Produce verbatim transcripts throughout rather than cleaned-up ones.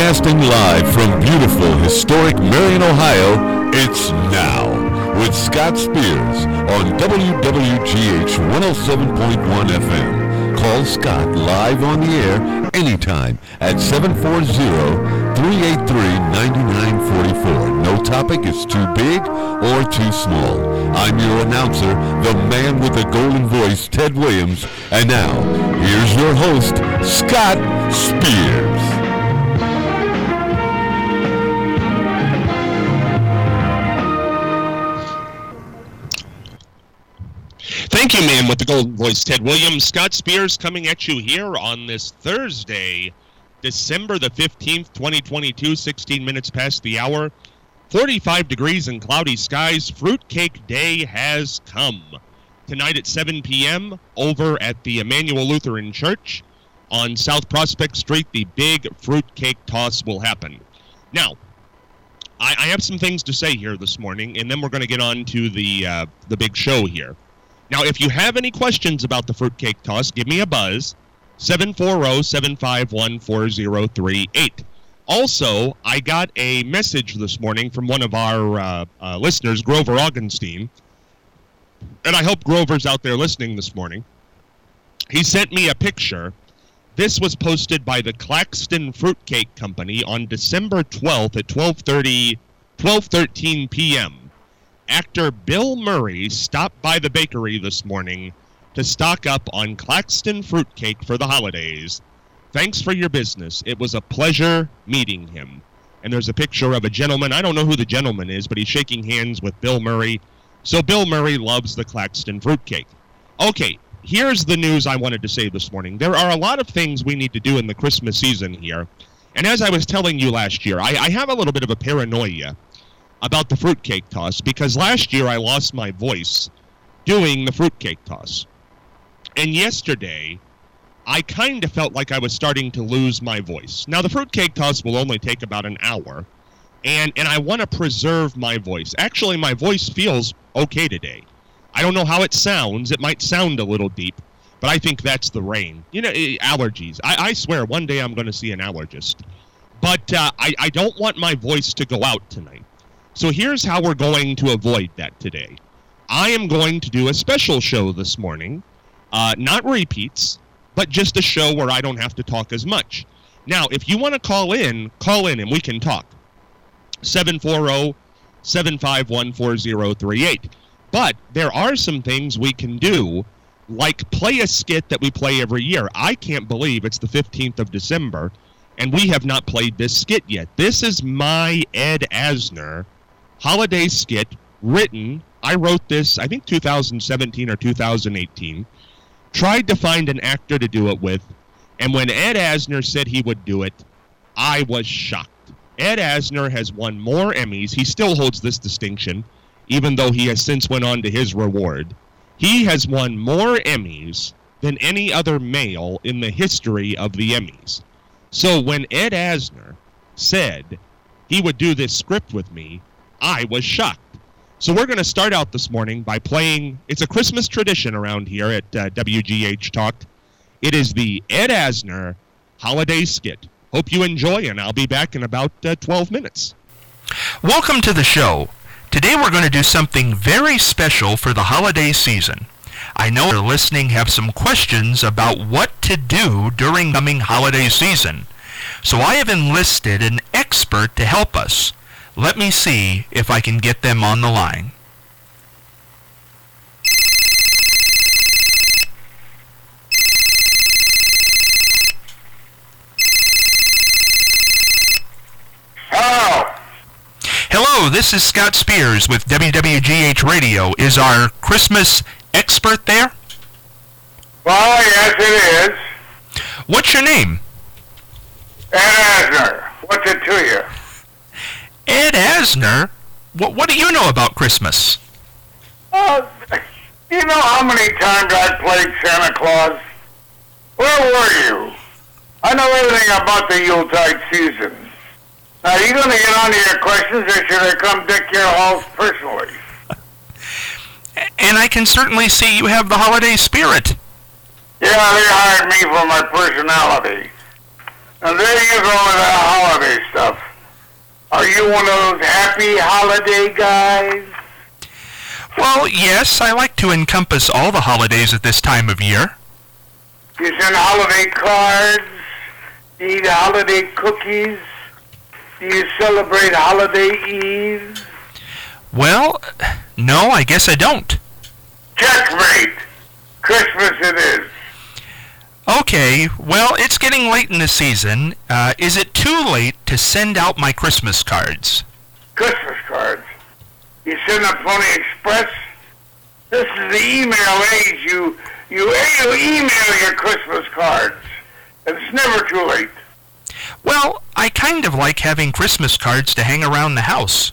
Broadcasting live from beautiful, historic Marion, Ohio, it's Now with Scott Spears on W W G H one oh seven point one F M. Call Scott live on the air anytime at seven four zero, three eight three, nine nine four four. No topic is too big or too small. I'm your announcer, the man with the golden voice, Ted Williams. And now, here's your host, Scott Spears. Thank you, man, with the golden voice, Ted Williams. Scott Spears coming at you here on this Thursday, December the fifteenth, twenty twenty-two, sixteen minutes past the hour, forty-five degrees and cloudy skies. Fruitcake Day has come. Tonight at seven p.m. over at the Emmanuel Lutheran Church on South Prospect Street, the big fruitcake toss will happen. Now, I, I have some things to say here this morning, and then we're going to get on to the uh, the big show here. Now, if you have any questions about the fruitcake toss, give me a buzz, seven four zero, seven five one, four zero three eight. Also, I got a message this morning from one of our uh, uh, listeners, Grover Augenstein, and I hope Grover's out there listening this morning. He sent me a picture. This was posted by the Claxton Fruitcake Company on December twelfth at twelve thirty, twelve thirteen p.m. Actor Bill Murray stopped by the bakery this morning to stock up on Claxton fruitcake for the holidays. Thanks for your business. It was a pleasure meeting him. And there's a picture of a gentleman. I don't know who the gentleman is, but he's shaking hands with Bill Murray. So Bill Murray loves the Claxton fruitcake. Okay, here's the news I wanted to say this morning. There are a lot of things we need to do in the Christmas season here. And as I was telling you last year, I, I have a little bit of a paranoia about the fruitcake toss, because last year I lost my voice doing the fruitcake toss. And yesterday, I kind of felt like I was starting to lose my voice. Now, the fruitcake toss will only take about an hour, and, and I want to preserve my voice. Actually, my voice feels okay today. I don't know how it sounds. It might sound a little deep, but I think that's the rain. You know, allergies. I, I swear, one day I'm going to see an allergist. But uh, I, I don't want my voice to go out tonight. So here's how we're going to avoid that today. I am going to do a special show this morning, uh, not repeats, but just a show where I don't have to talk as much. Now, if you want to call in, call in and we can talk. seven four zero, seven five one, four zero three eight. But there are some things we can do, like play a skit that we play every year. I can't believe it's the fifteenth of December, and we have not played this skit yet. This is my Ed Asner holiday skit, written, I wrote this, I think two thousand seventeen or two thousand eighteen, tried to find an actor to do it with, and when Ed Asner said he would do it, I was shocked. Ed Asner has won more Emmys. He still holds this distinction, even though he has since went on to his reward. He has won more Emmys than any other male in the history of the Emmys. So when Ed Asner said he would do this script with me, I was shocked. So we're going to start out this morning by playing, it's a Christmas tradition around here at uh, W G H Talk. It is the Ed Asner holiday skit. Hope you enjoy, and I'll be back in about uh, twelve minutes. Welcome to the show. Today we're going to do something very special for the holiday season. I know our listening have some questions about what to do during the coming holiday season. So I have enlisted an expert to help us. Let me see if I can get them on the line. Hello. Hello, this is Scott Spears with W W G H Radio. Is our Christmas expert there? Well, yes, it is. What's your name? Ed Asner. What's it to you? Ed Asner? What, what do you know about Christmas? Uh, you know how many times I played Santa Claus? Where were you? I know everything about the Yuletide season. Now, are you going to get on to your questions, or should I come deck your halls personally? And I can certainly see you have the holiday spirit. Yeah, they hired me for my personality. Now there you go with that holiday stuff. Are you one of those happy holiday guys? Well, yes, I like to encompass all the holidays at this time of year. Do you send holiday cards? Do you eat holiday cookies? Do you celebrate holiday Eve? Well, no, I guess I don't. Checkmate. Christmas it is. Okay, well, it's getting late in the season. Uh, is it too late to send out my Christmas cards? Christmas cards? You send a Pony Express? This is the email age. You, you, you email your Christmas cards. It's never too late. Well, I kind of like having Christmas cards to hang around the house.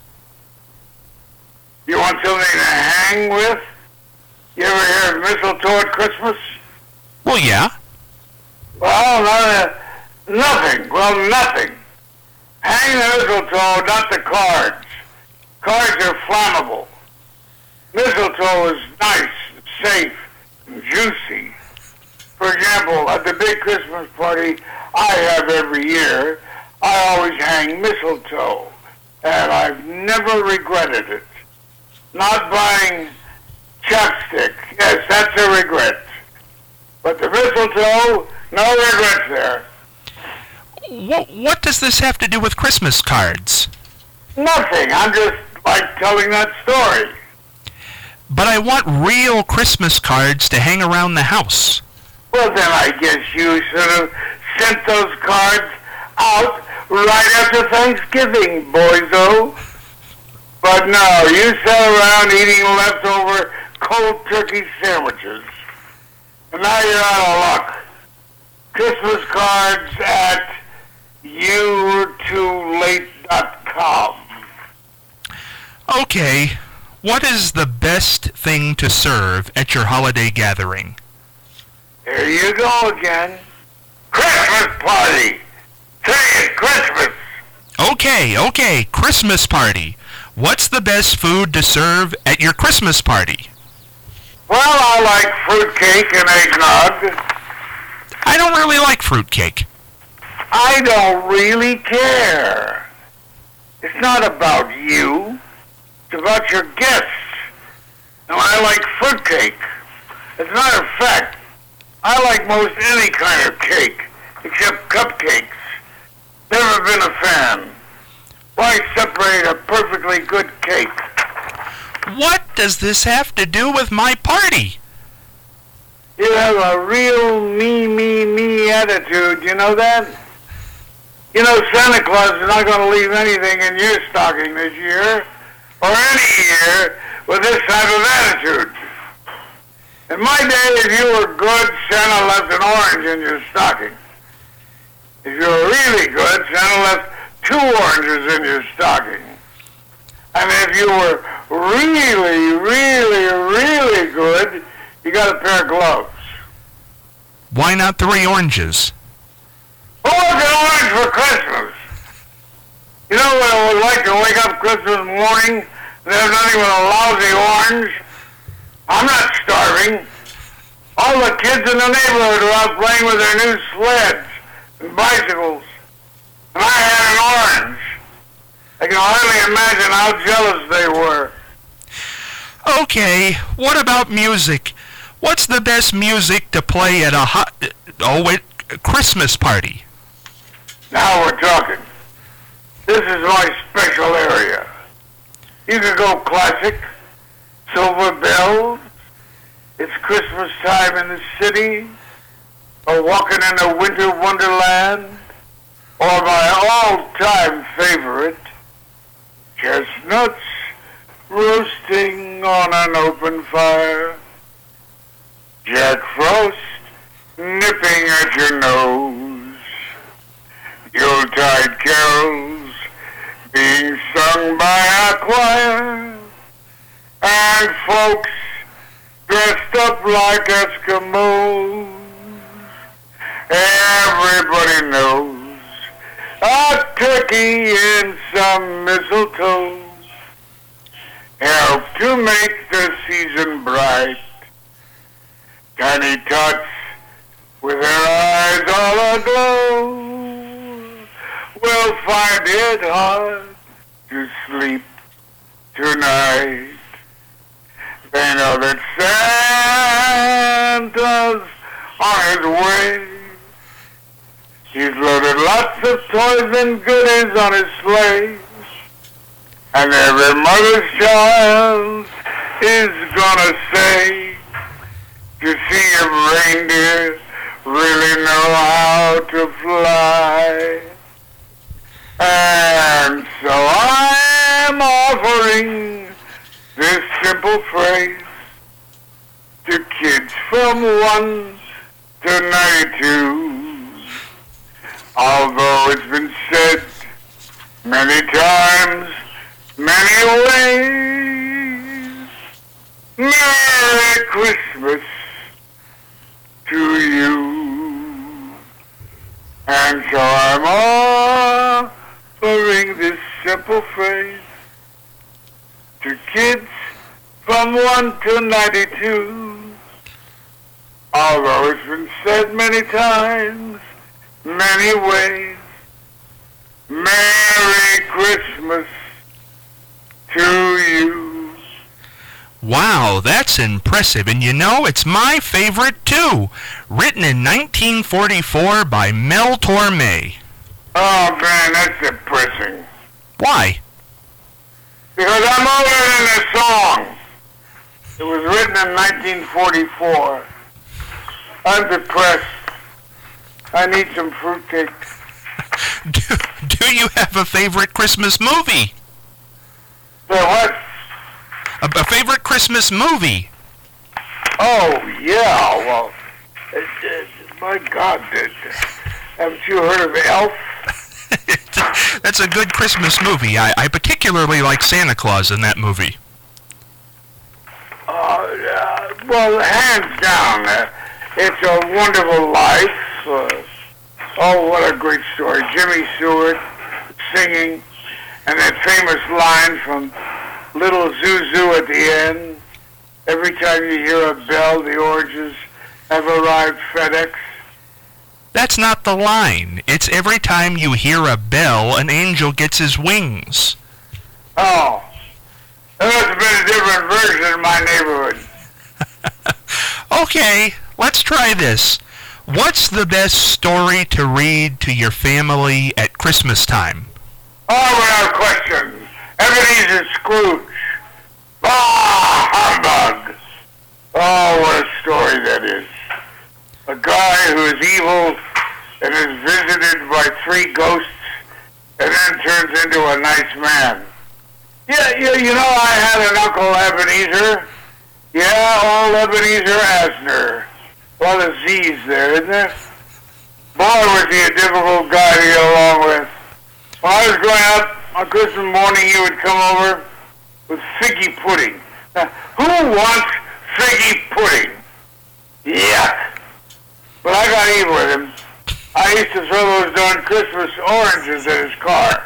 You want something to hang with? You ever hear of mistletoe at Christmas? Well, yeah. Well, uh, nothing. Well, nothing. Hang the mistletoe, not the cards. Cards are flammable. Mistletoe is nice, safe, and juicy. For example, at the big Christmas party I have every year, I always hang mistletoe, and I've never regretted it. Not buying chapstick, yes, that's a regret. But the mistletoe, no regrets there. What, what does this have to do with Christmas cards? Nothing. I'm just like telling that story. But I want real Christmas cards to hang around the house. Well, then I guess you should have sent those cards out right after Thanksgiving, boyzo. But no, you sat around eating leftover cold turkey sandwiches. And now you're out of luck. Christmas cards at you were too late dot com. Okay, what is the best thing to serve at your holiday gathering? Here you go again. Christmas party! Say it, Christmas! Okay, okay, Christmas party. What's the best food to serve at your Christmas party? Well, I like fruitcake and eggnog. I don't really like fruitcake. I don't really care. It's not about you. It's about your guests. And I like fruitcake. As a matter of fact, I like most any kind of cake, except cupcakes. Never been a fan. Why separate a perfectly good cake? What does this have to do with my party? You have a real me, me, me attitude, you know that? You know Santa Claus is not going to leave anything in your stocking this year, or any year, with this type of attitude. In my day, if you were good, Santa left an orange in your stocking. If you were really good, Santa left two oranges in your stocking. And if you were really, really, really good, you got a pair of gloves. Why not three oranges? Who wants an orange for Christmas? You know what it was like to wake up Christmas morning and have nothing but a lousy orange? I'm not starving. All the kids in the neighborhood are out playing with their new sleds and bicycles. And I had an orange. I can hardly imagine how jealous they were. Okay, what about music? What's the best music to play at a hot, oh wait, Christmas party? Now we're talking. This is my special area. You can go classic, Silver Bells, It's Christmas Time in the City, or Walking in a Winter Wonderland, or my all-time favorite, Chestnuts Roasting on an Open Fire, Jack Frost nipping at your nose, Yuletide carols being sung by a choir, and folks dressed up like Eskimos. Everybody knows a turkey and some mistletoe help to make the season bright. Tiny tots with their eyes all aglow will find it hard to sleep tonight. They know that Santa's on his way. He's loaded lots of toys and goodies on his sleigh. And every mother's child is gonna say to see if reindeer really know how to fly. And so I'm offering this simple phrase to kids from one to ninety-two. Although it's been said many times, many ways, Merry Christmas to you. And so I'm offering this simple phrase to kids from one to ninety-two. Although it's been said many times, many ways, Merry Christmas to you. Wow, that's impressive. And you know, it's my favorite too. Written in nineteen forty-four by Mel Torme. Oh man, that's depressing. Why? Because I'm older than the song. It was written in nineteen forty-four. I'm depressed. I need some fruitcake. Do, do you have a favorite Christmas movie? So what? A, a favorite Christmas movie? Oh, yeah, well, it, it, my God, it, haven't you heard of Elf? That's a good Christmas movie. I, I particularly like Santa Claus in that movie. Uh, uh, well, hands down, uh, it's a wonderful life. Uh, oh, what a great story. Jimmy Stewart singing, and that famous line from Little Zuzu at the end. Every time you hear a bell, the oranges have arrived FedEx. That's not the line. It's every time you hear a bell, an angel gets his wings. Oh, there must have been a different version in my neighborhood. Okay, let's try this. What's the best story to read to your family at Christmas time? Oh, without question, Ebenezer Scrooge. Ah, humbug. Oh, what a story that is. A guy who is evil and is visited by three ghosts and then turns into a nice man. Yeah, you, you know, I had an Uncle Ebenezer. Yeah, old Ebenezer Asner. A lot of Z's there, isn't there? Boy, was he a difficult guy to get along with. When I was growing up, on Christmas morning, he would come over with figgy pudding. Now, who wants figgy pudding? Yuck. But I got even with him. I used to throw those darn Christmas oranges at his car.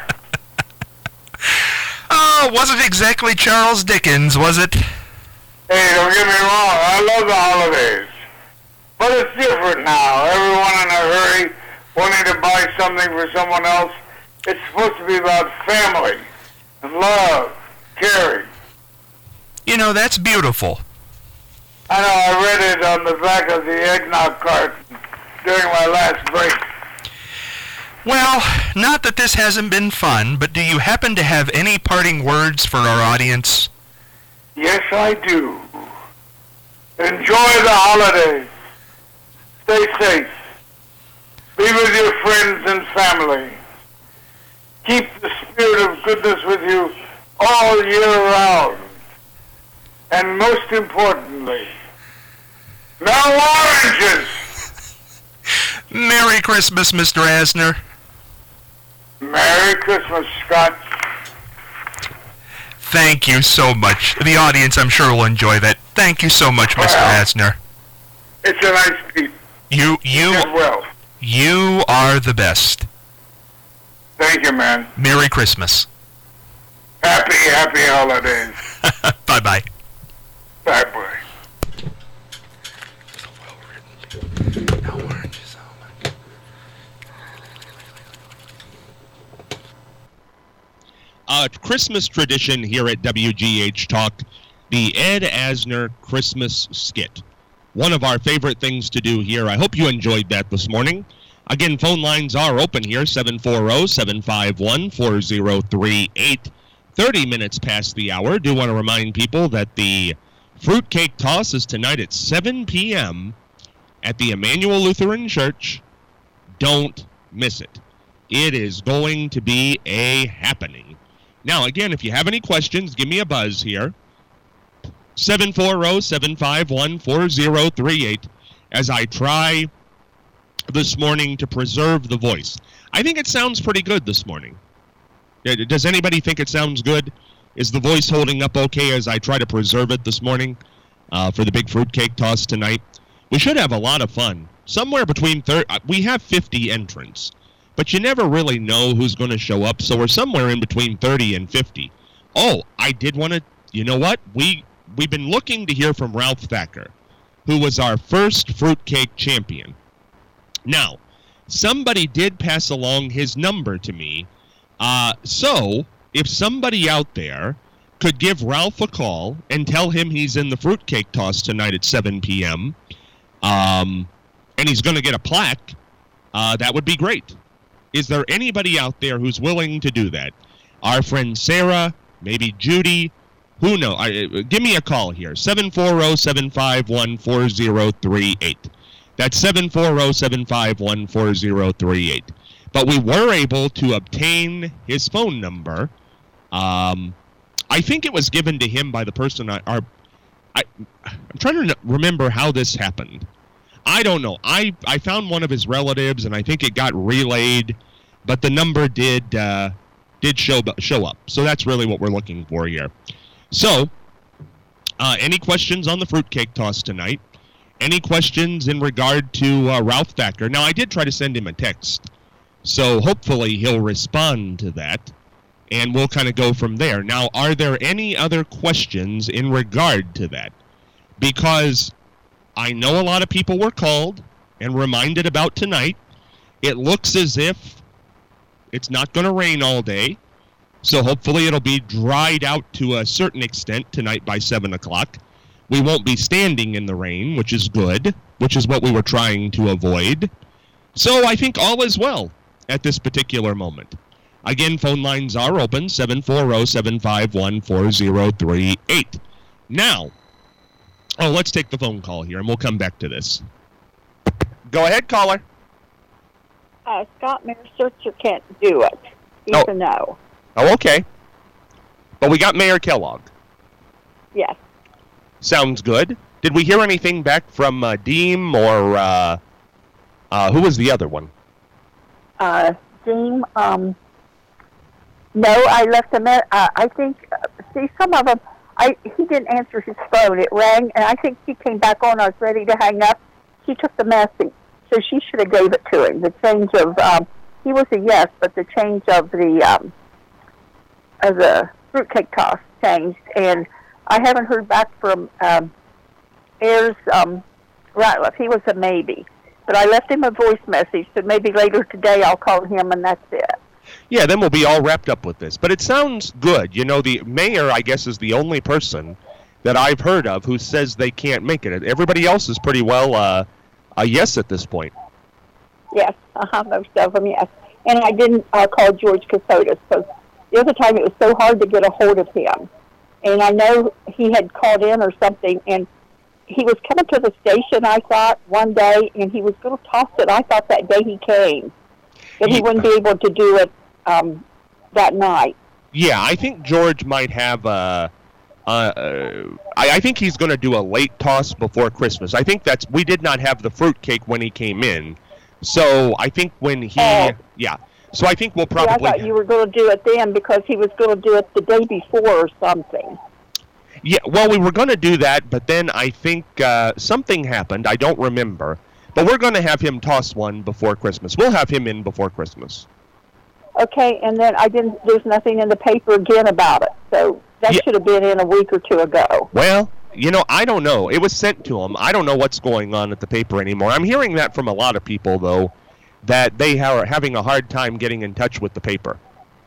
Oh, wasn't exactly Charles Dickens, was it? Hey, don't get me wrong. I love the holidays. But it's different now. Everyone in a hurry, wanting to buy something for someone else. It's supposed to be about family and love, caring. You know, that's beautiful. I know, I read it on the back of the eggnog cart during my last break. Well, not that this hasn't been fun, but do you happen to have any parting words for our audience? Yes, I do. Enjoy the holidays. Stay safe. Be with your friends and family. Keep the spirit of goodness with you all year round. And most importantly, no oranges! Merry Christmas, Mister Asner. Merry Christmas, Scott. Thank you so much. The audience, I'm sure, will enjoy that. Thank you so much, Mister Well, Asner. It's a nice piece. You, you, As well. you are the best. Thank you, man. Merry Christmas. Happy, happy holidays. Bye-bye. Bye-bye. No oranges, oh my God. a Christmas tradition here at W G H Talk, the Ed Asner Christmas skit. One of our favorite things to do here. I hope you enjoyed that this morning. Again, phone lines are open here, seven four zero, seven five one, four zero three eight. thirty minutes past the hour. Do want to remind people that the fruitcake toss is tonight at seven p.m. at the Emmanuel Lutheran Church. Don't miss it. It is going to be a happening. Now, again, if you have any questions, give me a buzz here. seven four zero, seven five one, four zero three eight as I try this morning to preserve the voice. I think it sounds pretty good this morning. Does anybody think it sounds good? Is the voice holding up okay as I try to preserve it this morning uh, for the big fruitcake toss tonight? We should have a lot of fun. Somewhere between thirty, we have fifty entrants, but you never really know who's going to show up, so we're somewhere in between thirty and fifty. Oh, I did want to, you know what? We, we've been looking to hear from Ralph Thacker, who was our first fruitcake champion. Now, somebody did pass along his number to me, uh, so if somebody out there could give Ralph a call and tell him he's in the fruitcake toss tonight at seven p.m., um, and he's going to get a plaque, uh, that would be great. Is there anybody out there who's willing to do that? Our friend Sarah, maybe Judy, who knows? I, uh, give me a call here, seven four zero, seven five one, four zero three eight. That's seven four zero, seven five one, four zero three eight. But we were able to obtain his phone number. Um, I think it was given to him by the person I, our, I, I'm trying to remember how this happened. I don't know. I, I found one of his relatives, and I think it got relayed, but the number did uh, did show show up. So that's really what we're looking for here. So, uh, any questions on the fruitcake toss tonight? Any questions in regard to uh, Ralph Thacker? Now, I did try to send him a text, so hopefully he'll respond to that, and we'll kind of go from there. Now, are there any other questions in regard to that? Because I know a lot of people were called and reminded about tonight. It looks as if it's not going to rain all day, so hopefully it'll be dried out to a certain extent tonight by seven o'clock. We won't be standing in the rain, which is good, which is what we were trying to avoid. So I think all is well at this particular moment. Again, phone lines are open, seven four zero, seven five one, four zero three eight. Now, oh, let's take the phone call here, and we'll come back to this. Go ahead, caller. Uh, Scott Mercer can't do it. He's Oh. a no. Oh, okay. But we got Mayor Kellogg. Yes. Sounds good. Did we hear anything back from uh, Deem or uh, uh, who was the other one? Uh, Dean, um, no, I left a me- uh, I think, uh, see, some of them, I, he didn't answer his phone. It rang, and I think he came back on. I was ready to hang up. She took the message, so she should have gave it to him. The change of, um, he was a yes, but the change of the, um, of the fruitcake toss changed, and I haven't heard back from um, Ayers um, Ratliff. He was a maybe. But I left him a voice message, so maybe later today I'll call him, and that's it. Yeah, then we'll be all wrapped up with this. But it sounds good. You know, the mayor, I guess, is the only person that I've heard of who says they can't make it. Everybody else is pretty well uh, a yes at this point. Yes, uh-huh, most of them, yes. And I didn't uh, call George Casotis, because the other time it was so hard to get a hold of him. And I know he had called in or something, and he was coming to the station, I thought, one day, and he was going to toss it. I thought that day he came, that he wouldn't be able to do it um, that night. Yeah, I think George might have a... Uh, uh, I, I think he's going to do a late toss before Christmas. I think that's... We did not have the fruitcake when he came in. So I think when he... Oh. Yeah. So I think we'll See, I probably... thought you were going to do it then because he was going to do it the day before or something. Yeah, well, we were going to do that, but then I think uh, something happened. I don't remember. But we're going to have him toss one before Christmas. We'll have him in before Christmas. Okay, and then I didn't. There's nothing in the paper again about it, so that Yeah. should have been in a week or two ago. Well, you know, I don't know. It was sent to him. I don't know what's going on at the paper anymore. I'm hearing that from a lot of people, though, that they are having a hard time getting in touch with the paper.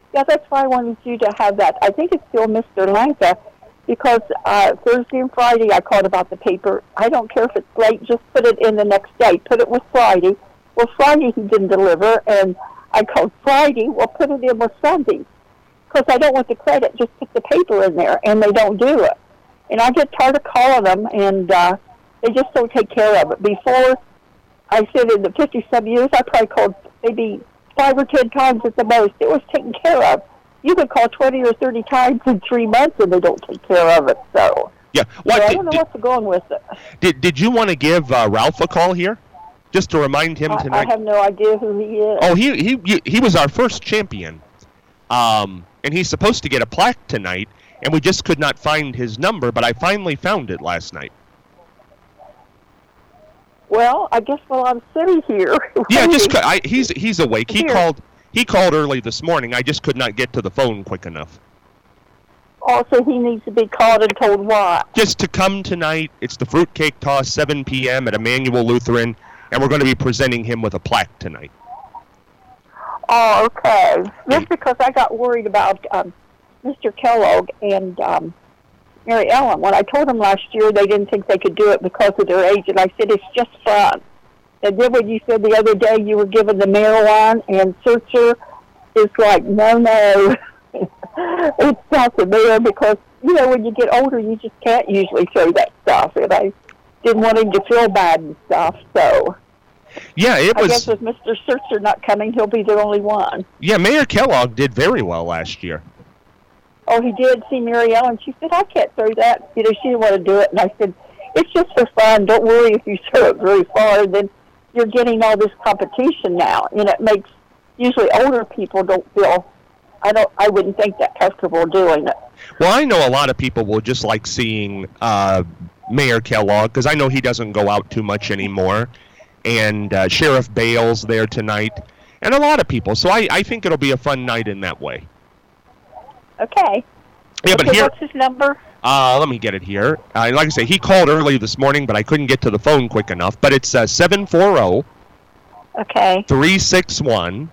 Yeah, that's why I wanted you to have that. I think it's still Mister Lanka, because uh, Thursday and Friday I called about the paper. I don't care if it's late, just put it in the next day. Put it with Friday. Well, Friday he didn't deliver, and I called Friday. Well, put it in with Sunday, because I don't want the credit. Just put the paper in there, and they don't do it. And I get tired of calling them, and uh, they just don't take care of it. Before, I said in the fifty-some years, I probably called maybe five or ten times at the most. It was taken care of. You could call twenty or thirty times in three months, and they don't take care of it. So, yeah, what, so I did, don't know did, what's going with it. Did Did you want to give uh, Ralph a call here, just to remind him I, tonight? I have no idea who he is. Oh, he he he was our first champion, um, and he's supposed to get a plaque tonight, and we just could not find his number, but I finally found it last night. Well, I guess while I'm sitting here. Yeah, just I, he's he's awake. He Here. called he called early this morning. I just could not get to the phone quick enough. Also, he needs to be called and told why. Just to come tonight. It's the fruitcake toss, seven p.m. at Emmanuel Lutheran, and we're going to be presenting him with a plaque tonight. Oh, okay. Just because I got worried about um, Mister Kellogg and um, Mary Ellen. When I told them last year, they didn't think they could do it because of their age, and I said, it's just fun. And then when you said the other day you were given the mayor one, and Searcher is like, no, no, it's not the mayor, because, you know, when you get older, you just can't usually say that stuff, and I didn't want him to feel bad and stuff, so... Yeah, it I was... guess with Mister Searcher not coming, he'll be the only one. Yeah, Mayor Kellogg did very well last year. Oh, he did see Mary Ellen. She said, I can't throw that. You know, she didn't want to do it. And I said, it's just for fun. Don't worry if you throw it very far. And then you're getting all this competition now. And it makes, usually older people don't feel, I don't, I wouldn't think that comfortable doing it. Well, I know a lot of people will just like seeing uh, Mayor Kellogg, because I know he doesn't go out too much anymore. And uh, Sheriff Bale's there tonight. And a lot of people. So I, I think it'll be a fun night in that way. Okay. Yeah, but okay, here, what's his number? uh, let me get it here. Uh, like I say, he called early this morning, but I couldn't get to the phone quick enough. But it's uh, seven four zero, Okay. three six one,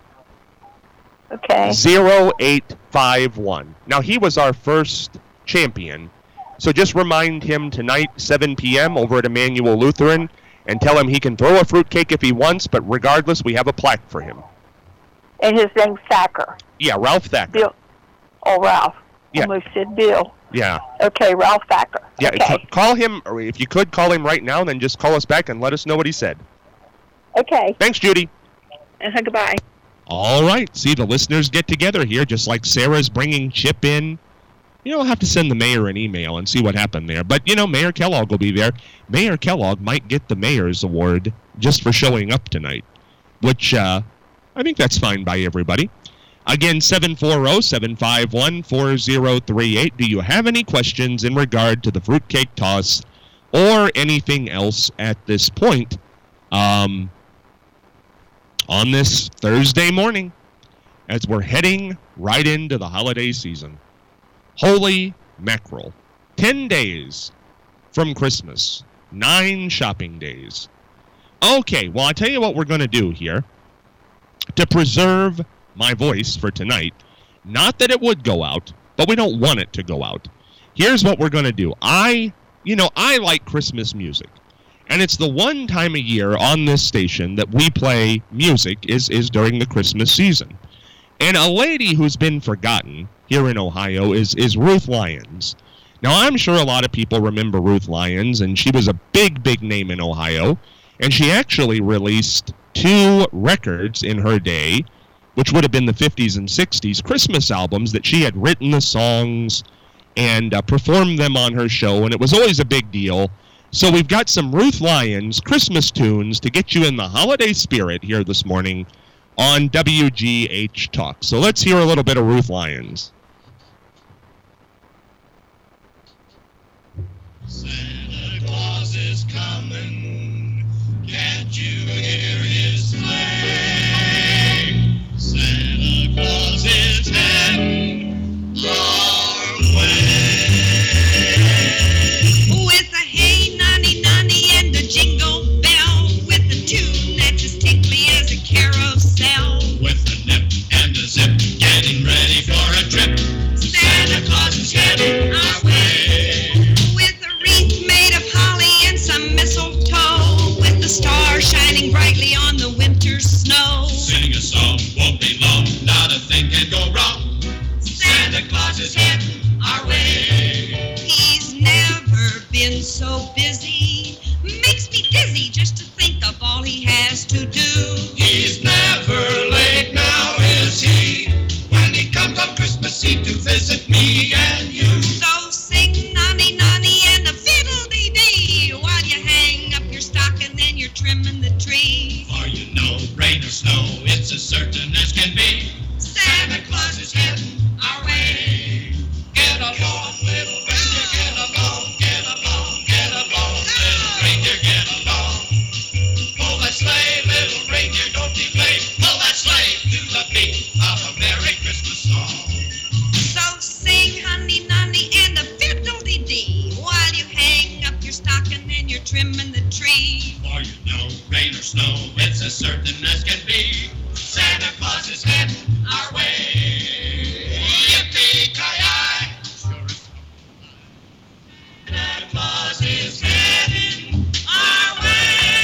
Okay. zero eight five one. Now, he was our first champion. So just remind him tonight, seven p.m. over at Emmanuel Lutheran, and tell him he can throw a fruitcake if he wants, but regardless, we have a plaque for him. And his name's Thacker. Yeah, Ralph Thacker. Bill. Oh, Ralph. Yeah. Almost said Bill. Yeah. Okay, Ralph Thacker. Yeah, Okay. ca- call him, or if you could, call him right now, then just call us back and let us know what he said. Okay. Thanks, Judy. Uh-huh, goodbye. All right. See, the listeners get together here, just like Sarah's bringing Chip in. You know, I'll have to send the mayor an email and see what happened there. But, you know, Mayor Kellogg will be there. Mayor Kellogg might get the mayor's award just for showing up tonight, which uh, I think that's fine by everybody. Again, seven four zero, seven five one, four zero three eight. Do you have any questions in regard to the fruitcake toss or anything else at this point um, on this Thursday morning as we're heading right into the holiday season? Holy mackerel. Ten days from Christmas. Nine shopping days. Okay, well, I'll tell you what we're going to do here. To preserve my voice for tonight, not that it would go out, but we don't want it to go out. Here's what we're going to do. I, you know, I like Christmas music. And it's the one time a year on this station that we play music is, is during the Christmas season. And a lady who's been forgotten here in Ohio is, is Ruth Lyons. Now, I'm sure a lot of people remember Ruth Lyons, and she was a big, big name in Ohio. And she actually released two records in her day, which would have been the fifties and sixties, Christmas albums that she had written the songs and uh, performed them on her show, and it was always a big deal. So we've got some Ruth Lyons Christmas tunes to get you in the holiday spirit here this morning on W G H Talk. So let's hear a little bit of Ruth Lyons. Santa Claus is coming, can't you hear his sleigh? Santa Claus is heading our way. With a hey nonny nonny and a jingle bell, with a tune that's as tinkly as a carousel, with a nip and a zip, getting is so busy, makes me dizzy just to think of all he has to do. He's never late now, is he? When he comes on Christmas Eve to visit me and you. So sing nonny nonny and a fiddle-dee-dee while you hang up your stocking and you're trimming the tree. For you know, rain or snow, it's as certain as can be. Santa Claus is heading our way. Get along, little reindeer, get along, get along, get along, little reindeer, get along. Pull that sleigh, little reindeer, don't be late. Pull that sleigh to the beat of a Merry Christmas song. So sing honey nonny and a fiddle-dee-dee while you hang up your stocking and you're trimming the tree. For you know, rain or snow, it's as certain as can be. Santa Claus is heading our way. Yippee-ki-yay! Sure is. Santa Claus is heading our way.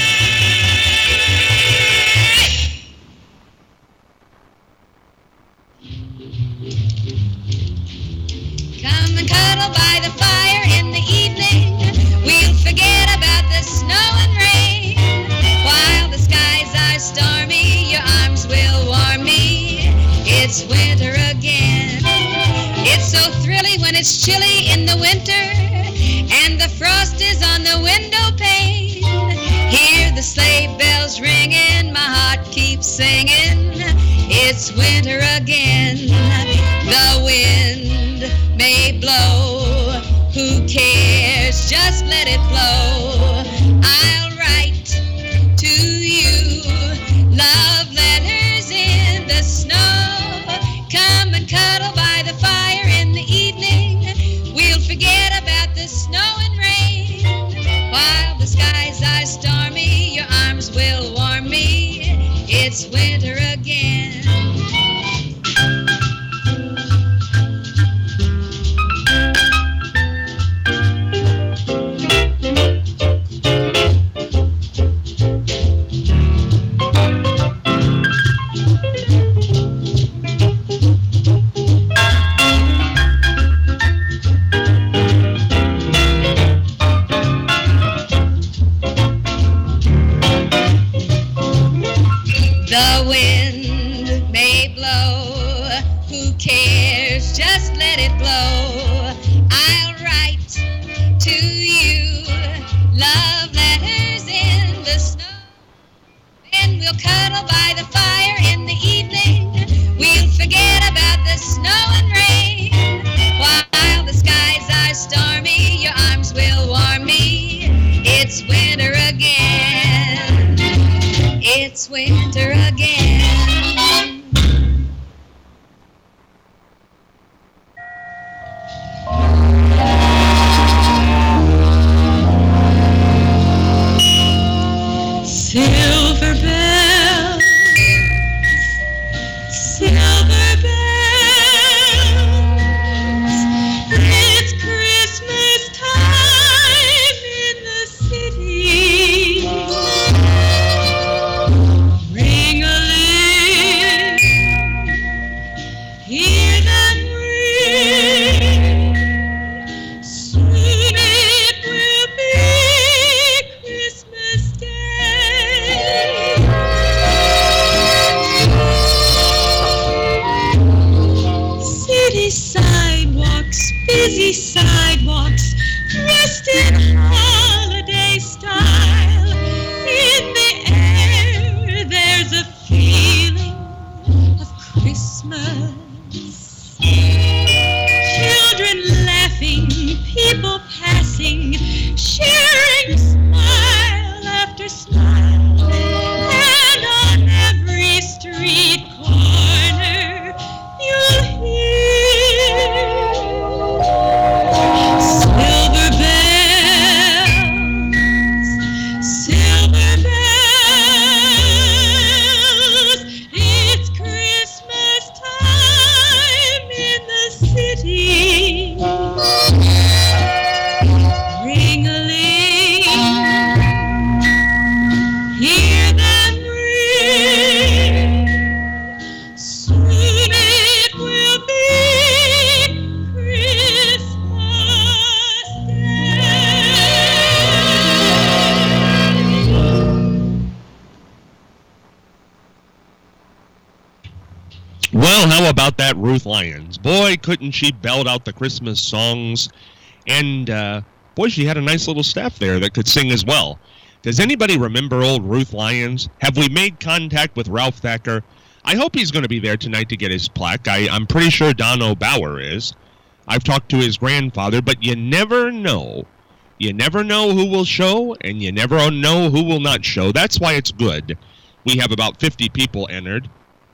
Come and cuddle by the fire in the evening. We'll forget about the snow and rain. While the skies are stormy, your arms will warm me. It's winter again. It's so thrilling when it's chilly in the winter and the frost is on the window pane. Hear the sleigh bells ringing, my heart keeps singing. It's winter again. The wind may blow, who cares? Just let it blow. I'll write to you love letters in the snow. Come and cuddle by the fire in the evening. We'll forget about the snow and rain. While the skies are stormy, your arms will warm me. It's winter again. The wind may blow, who cares? Just let it blow. I'll write to you love letters in the snow. Then we'll cuddle by the fire in the evening. We'll forget about the snow and rain. While the skies are stormy, your arms will warm me. It's winter again. It's winter again. Silver bells, silver bells, it's Christmas time in the city. Ring-a-ling, hear them ring. Soon it will be Christmas Day. Well, how about that Ruth Lyons? Boy, couldn't she belt out the Christmas songs. And, uh, boy, she had a nice little staff there that could sing as well. Does anybody remember old Ruth Lyons? Have we made contact with Ralph Thacker? I hope he's going to be there tonight to get his plaque. I, I'm pretty sure Dono Bauer is. I've talked to his grandfather, but you never know. You never know who will show, and you never know who will not show. That's why it's good. We have about fifty people entered.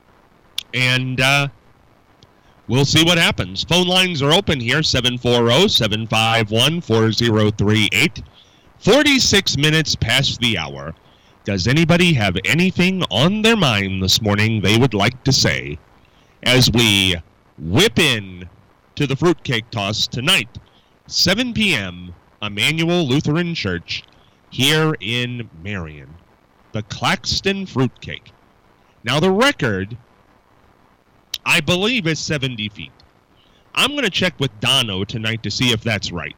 And uh, we'll see what happens. Phone lines are open here, seven four zero, seven five one, four zero three eight. forty-six minutes past the hour. Does anybody have anything on their mind this morning they would like to say as we whip in to the fruitcake toss tonight, seven p.m., Emmanuel Lutheran Church here in Marion? The Claxton Fruitcake. Now, the record, I believe, is seventy feet. I'm going to check with Dono tonight to see if that's right.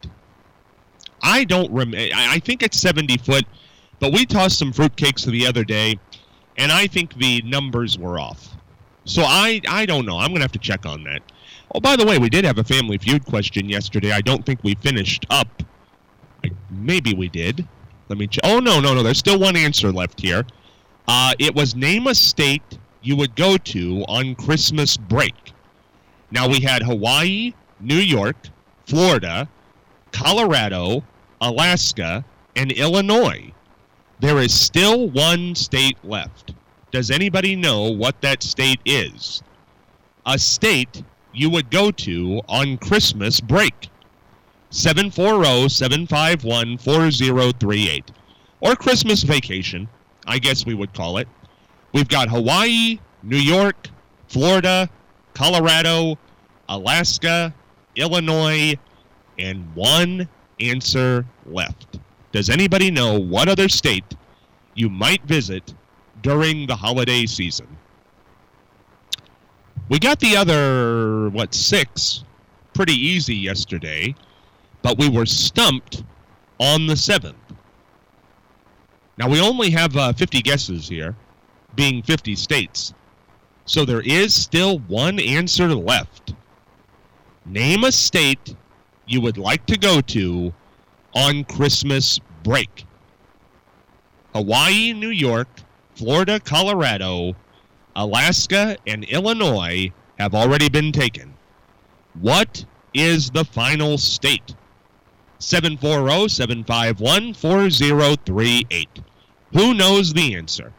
I don't rem- I think it's seventy foot, but we tossed some fruitcakes the other day, and I think the numbers were off. So I, I don't know. I'm going to have to check on that. Oh, by the way, we did have a Family Feud question yesterday. I don't think we finished up. I, maybe we did. Let me check. Oh, no, no, no. There's still one answer left here. Uh, it was name a state you would go to on Christmas break. Now, we had Hawaii, New York, Florida, Colorado, Alaska, and Illinois. There is still one state left. Does anybody know what that state is? A state you would go to on Christmas break. seven four zero, seven five one, four zero three eight. Or Christmas vacation, I guess we would call it. We've got Hawaii, New York, Florida, Colorado, Alaska, Illinois, and one answer left. Does anybody know what other state you might visit during the holiday season? We got the other, what, six pretty easy yesterday, but we were stumped on the seventh. Now, we only have uh, fifty guesses here, being fifty states. So there is still one answer left. Name a state you would like to go to on Christmas break. Hawaii, New York, Florida, Colorado, Alaska, and Illinois have already been taken. What is the final state? seven four zero, seven five one, four zero three eight. Who knows the answer?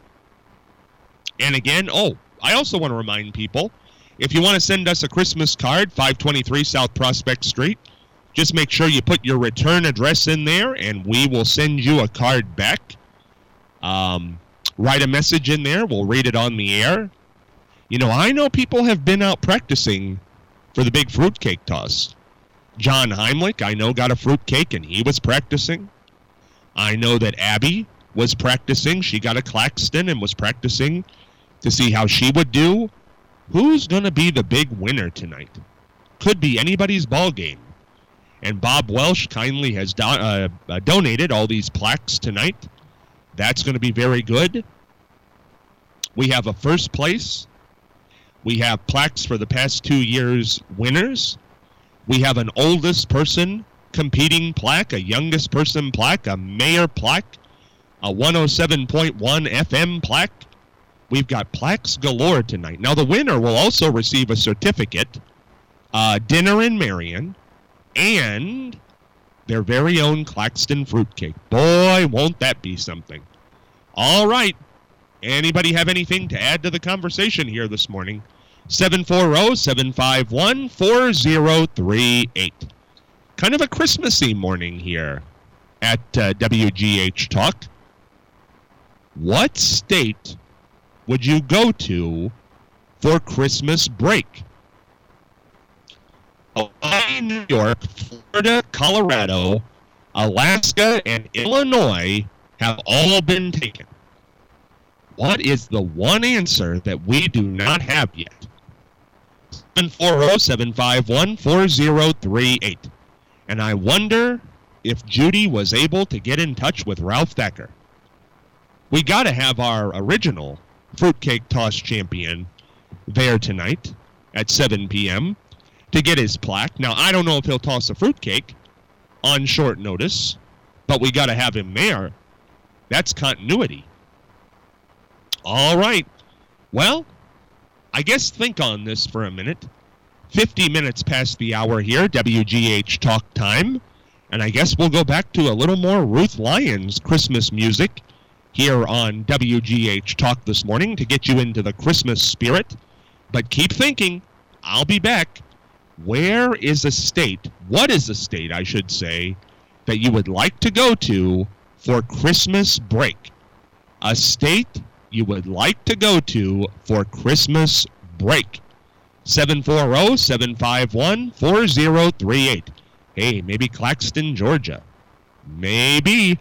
And again, oh, I also want to remind people, if you want to send us a Christmas card, five twenty-three South Prospect Street, just make sure you put your return address in there, and we will send you a card back. Um, write a message in there. We'll read it on the air. You know, I know people have been out practicing for the big fruitcake toss. John Heimlich, I know, got a fruitcake, and he was practicing. I know that Abby was practicing. She got a Claxton and was practicing to see how she would do. Who's going to be the big winner tonight? Could be anybody's ball game. And Bob Welsh kindly has do- uh, uh, donated all these plaques tonight. That's going to be very good. We have a first place. We have plaques for the past two years' winners. We have an oldest person competing plaque, a youngest person plaque, a mayor plaque, a one oh seven point one F M plaque. We've got plaques galore tonight. Now, the winner will also receive a certificate, uh, dinner in Marion, and their very own Claxton fruitcake. Boy, won't that be something. All right. Anybody have anything to add to the conversation here this morning? seven four zero, seven five one, four zero three eight. Kind of a Christmassy morning here at uh, W G H Talk. What state would you go to for Christmas break? Hawaii, New York, Florida, Colorado, Alaska, and Illinois have all been taken. What is the one answer that we do not have yet? seven four zero, seven five one, four zero three eight. And I wonder if Judy was able to get in touch with Ralph Thacker. We got to have our original fruitcake toss champion there tonight. at seven p.m. to get his plaque. Now, I don't know if he'll toss a fruitcake on short notice, but we got to have him there. That's continuity. All right. Well, I guess think on this for a minute. fifty minutes past the hour here, W G H Talk Time. And I guess we'll go back to a little more Ruth Lyons Christmas music here on W G H Talk this morning to get you into the Christmas spirit. But keep thinking. I'll be back. Where is a state, what is a state, I should say, that you would like to go to for Christmas break? A state you would like to go to for Christmas break. seven four zero, seven five one, four zero three eight. Hey, maybe Claxton, Georgia. Maybe.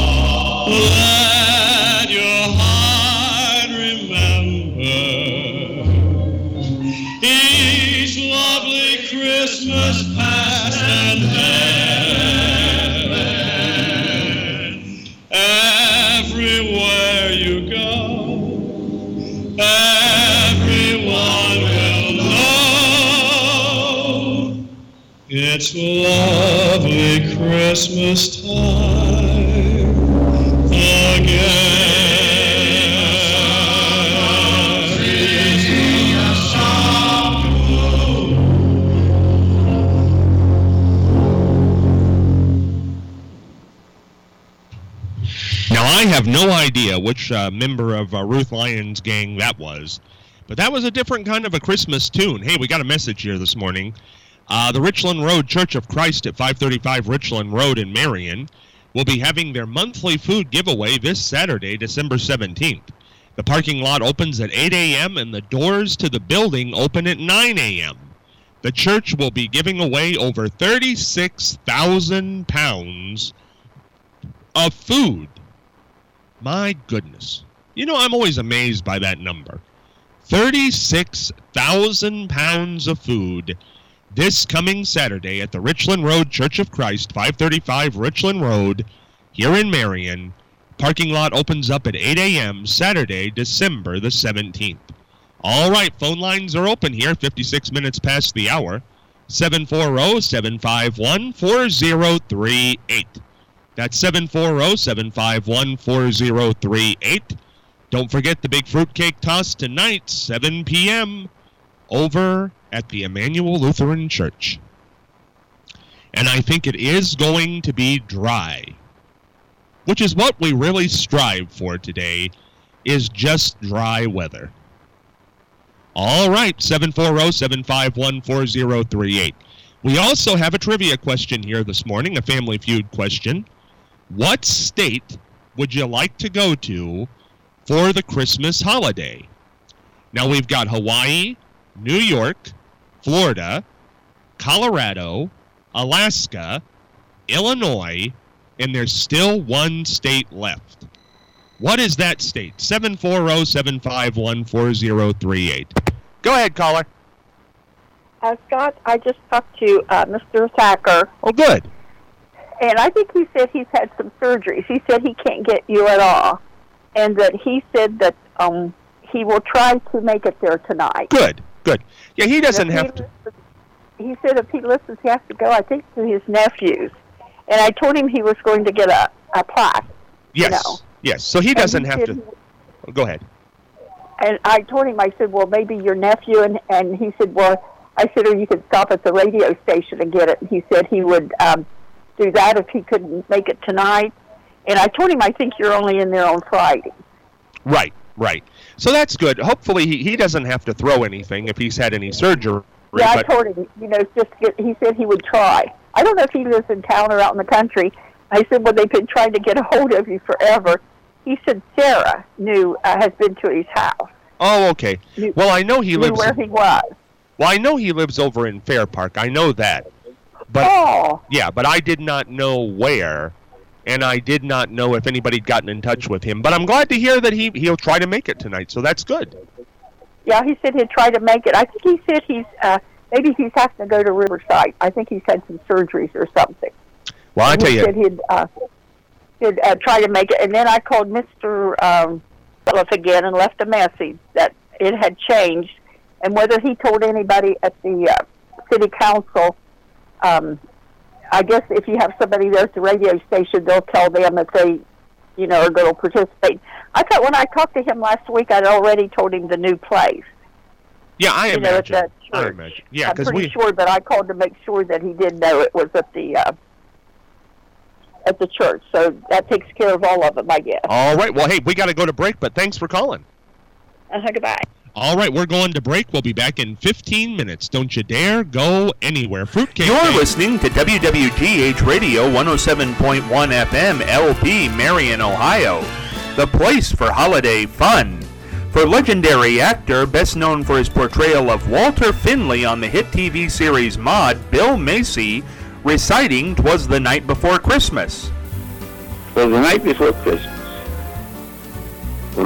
Let your heart remember It's lovely Christmas time again. Now, I have no idea which uh, member of uh, Ruth Lyons' gang that was, but that was a different kind of a Christmas tune. Hey, we got a message here this morning. Uh, the Richland Road Church of Christ at five thirty-five Richland Road in Marion will be having their monthly food giveaway this Saturday, December seventeenth. The parking lot opens at eight a.m. and the doors to the building open at nine a.m. The church will be giving away over thirty-six thousand pounds of food. My goodness. You know, I'm always amazed by that number. thirty-six thousand pounds of food this coming Saturday at the Richland Road Church of Christ, five thirty-five Richland Road, here in Marion. Parking lot opens up at eight a.m. Saturday, December the seventeenth. All right, phone lines are open here, fifty-six minutes past the hour. seven four zero, seven five one, four zero three eight. That's seven four zero, seven five one, four zero three eight. Don't forget the big fruitcake toss tonight, seven p.m., over at the Emmanuel Lutheran Church. And I think it is going to be dry, which is what we really strive for today, is just dry weather. All right, seven four zero, seven five one, four zero three eight. We also have a trivia question here this morning, a Family Feud question. What state would you like to go to for the Christmas holiday? Now, we've got Hawaii, New York, Florida, Colorado, Alaska, Illinois, and there's still one state left. What is that state? seven four zero, seven five one, four zero three eight. Go ahead, caller. Uh, Scott, I just talked to uh, Mister Thacker. Oh, good. And I think he said he's had some surgeries. He said he can't get you at all. And that he said that um, he will try to make it there tonight. Good, good. Yeah, he doesn't have he to. Listens, he said if he listens, he has to go, I think, to his nephews. And I told him he was going to get a, a plaque. Yes, you know. yes. So he doesn't he have to. He, oh, go ahead. And I told him, I said, well, maybe your nephew. And, and he said, well, I said, or you could stop at the radio station and get it. And he said he would um, do that if he couldn't make it tonight. And I told him, I think you're only in there on Friday. Right, right. So that's good. Hopefully he, he doesn't have to throw anything if he's had any surgery. Yeah, but... I told him, you know, just get, he said he would try. I don't know if he lives in town or out in the country. I said, well, they've been trying to get a hold of you forever. He said Sarah knew, uh, has been to his house. Oh, okay. Knew, well, I know he knew lives... where he was. Well, I know he lives over in Fair Park. I know that. But, oh. Yeah, but I did not know where, and I did not know if anybody had gotten in touch with him. But I'm glad to hear that he, he'll try to make it tonight, so that's good. Yeah, he said he'd try to make it. I think he said he's, uh, maybe he's having to go to Riverside. I think he's had some surgeries or something. Well, I tell he you. Said he'd, uh, he'd uh, try to make it. And then I called Mister Um, Phillips again and left a message that it had changed. And whether he told anybody at the uh, city council, um, I guess if you have somebody there at the radio station, they'll tell them if they, you know, are going to participate. I thought when I talked to him last week, I'd already told him the new place. Yeah, I you imagine. Know, at the church. I imagine. Yeah, I'm pretty we... sure, but I called to make sure that he did know it was at the uh, at the church. So that takes care of all of them, I guess. All right. Well, hey, we got to go to break, but thanks for calling. Uh-huh, goodbye. All right, we're going to break. We'll be back in fifteen minutes. Don't you dare go anywhere. Fruitcake. You're Day. listening to W W G H Radio one oh seven point one F M, L P, Marion, Ohio. The place for holiday fun. For legendary actor, best known for his portrayal of Walter Finley on the hit T V series Maude, Bill Macy, reciting "'Twas the Night Before Christmas." "'Twas the night before Christmas.